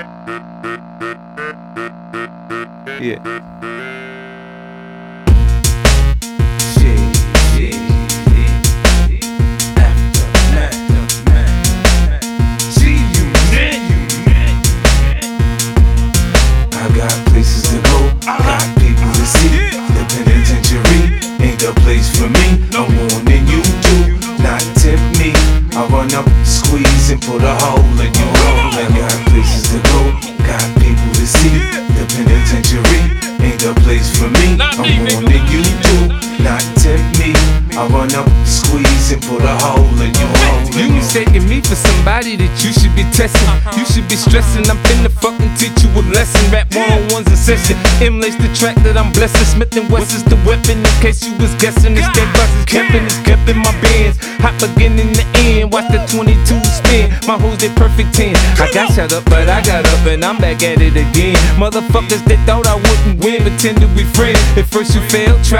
Yeah. I got places to go, got people to see. The penitentiary ain't the place for me. I'm warning you do not tempt me. I run up, squeeze, and put a hole in your hole. I got places to go, got people to see. The penitentiary ain't the place for me. I'm warning you do not tempt me. I run up, squeeze, and put a hole in your hole. You mistaking me for somebody that you should be testing. You should be stressing. I'm finna fucking teach you a lesson. Rap one-on-ones in session. Emulates the track that I'm blessing. Smith & West is the weapon. In case you was guessing, this dead box is kept in my bands. Hot again in the end. Watch the 22 spin. My hoes they perfect 10. I got shut up, but I got up and I'm back at it again. Motherfuckers they thought I wouldn't win, pretended we friends. At first you failed, try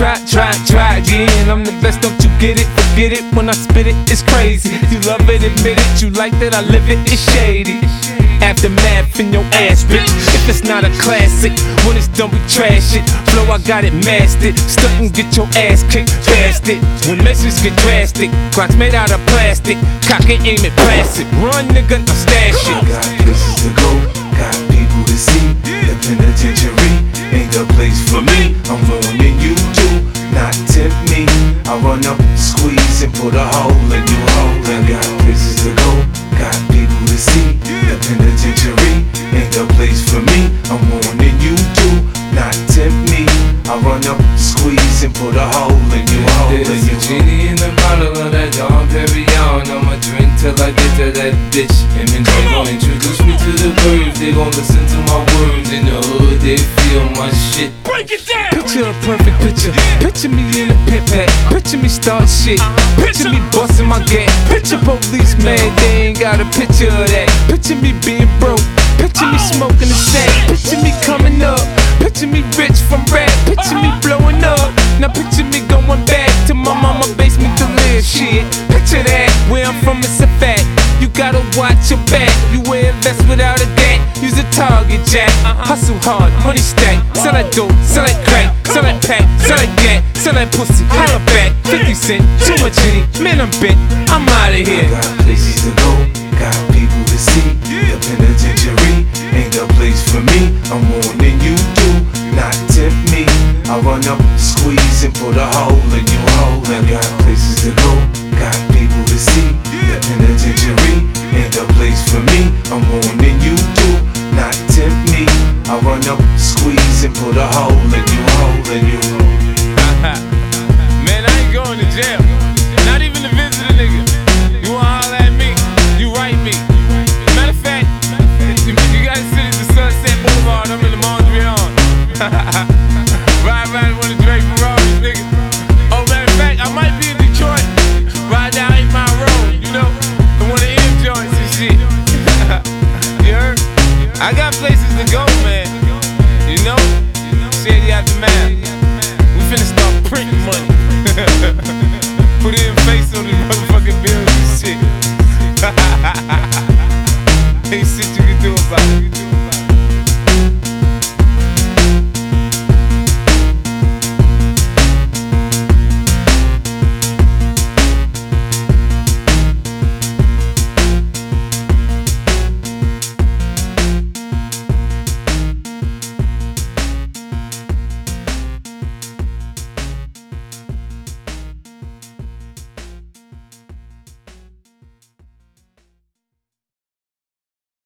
again. I'm the best, don't you get it? Forget it when I spit it, it's crazy. You love it, admit it. You like that I live it, it's shady. Aftermath in your ass, bitch. If it's not a classic, when it's done we trash it. Flow, I got it mastered. Stunt and get your ass kicked past it. When messages get drastic, clocks made out of plastic. Cock and aim it, blast it. Run, nigga, I'm stash it. Got places to go, got people to see. The penitentiary ain't the place for me. I'm warning you do not tempt me. I run up, squeeze, and put a hole in your hole. I got places to go, got people to see. The penitentiary ain't the place for me. I'm warning you do not tempt me. I run up, squeeze, and put a hole in your hole. There's a genie in the bottle of that Dom Perignon. I'ma drink till I get to that bitch. Him and Jay gon' introduce me to the birds. They gon' listen to my words. In the hood, they feel my shit. Break it down. Picture a perfect picture. Picture me in a pit pack. Picture me start shit. Picture me busting my gat. Picture police man, they ain't got a picture of that. Picture me being broke. Picture me smoking a sack. Picture me coming up. Picture me rich from rap. Picture me blowing up. Now picture me going back to my mama basement to live. Shit, picture that. Where I'm from, it's a fact. You gotta watch your back. You wear a vest without a gap. Use a target jack. Hustle hard, money stack. Sell that dope, sell that crack, sell that pack, sell that gat, sell that pussy. Holla back, 50 cent, too much in it. Man, I'm bent. I'm outta here. Got places to go, got people to see. The penitentiary ain't the place for me. I'm warning you do not tempt me. I run up, squeeze, and put a hole in your hole. I got places to go, got people to see. The penitentiary ain't the place for me. I'm warning you do not tempt me. I run up, squeeze, and put a hole in your hole in your hole. Man, I ain't going to jail. Not even to visit a nigga. You wanna holler at me? You write me. Matter of fact, you gotta sit at the Sunset Boulevard. I'm in the Mondrian. Ride around one of Drake Ferraris, nigga. Oh, matter of fact, I might be in Detroit. Ride down 8 Mile Road, you know, in one of M joints and shit. You heard? I got places to go, man. You know? Shady Aftermath. We finna start printing money. Put it in face on these motherfucking bills and shit. Ain't shit you can do about it.